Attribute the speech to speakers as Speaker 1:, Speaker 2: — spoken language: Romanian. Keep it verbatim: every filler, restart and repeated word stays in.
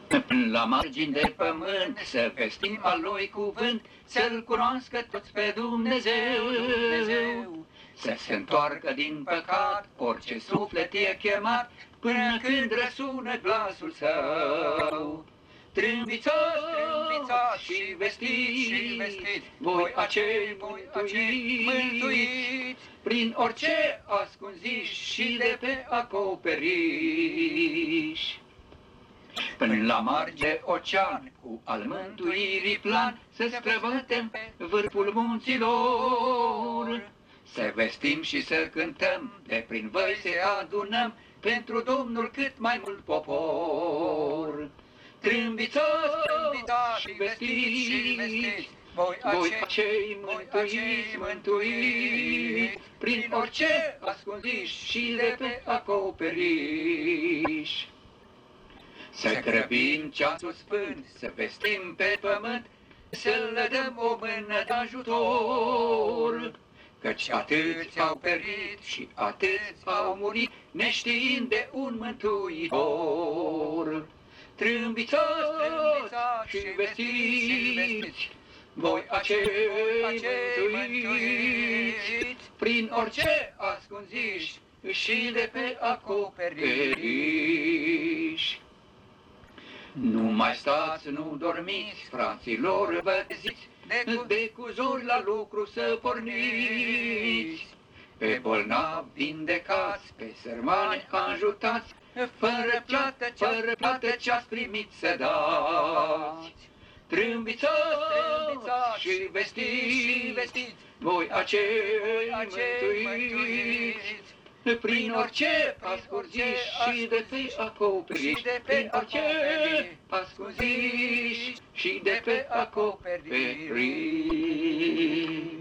Speaker 1: La margini de pământ să vestim al lui cuvânt, să-L cunoască toți pe Dumnezeu, Dumnezeu. Să se întoarcă din păcat orice suflet e chemat, până când răsună glasul său. Trâmbițați, trâmbițați și vestiți, și vestiți, voi acei mântuiți, mântuiți, prin orice ascunziș și de pe acoperiș. Până la marge ocean, cu al mântuirii plan, să străbătem vârful munților. Să vestim și să cântăm, de prin văi să adunăm, pentru Domnul cât mai mult popor. Trâmbițați, trâmbițați și vestiți, și vestiți, voi acei mântuiți, mântuiți, prin orice ascunziș și de pe acoperiș. Să grăbim ceasul sfânt, să vestim pe pământ, să le dăm o mână de ajutor. Căci atâți au perit și atâți au murit, neștiind de un mântuitor. Trâmbițați, trâmbițați și vestiți, voi acei mântuiți, prin orice ascunziș și de pe acoperiș. Nu mai stați, nu dormiți, fraților băziți, de cuzuri la lucru să porniți. Pe bolnavi vindecați, pe sărmani ajutați, fără plată, fără plată ce-ați primit să dați. Trâmbițați și vestiți, voi acei mântuiți, prin orice ascunziș și de pe acoperiș, prin orice ascunziș și de pe acoperiș.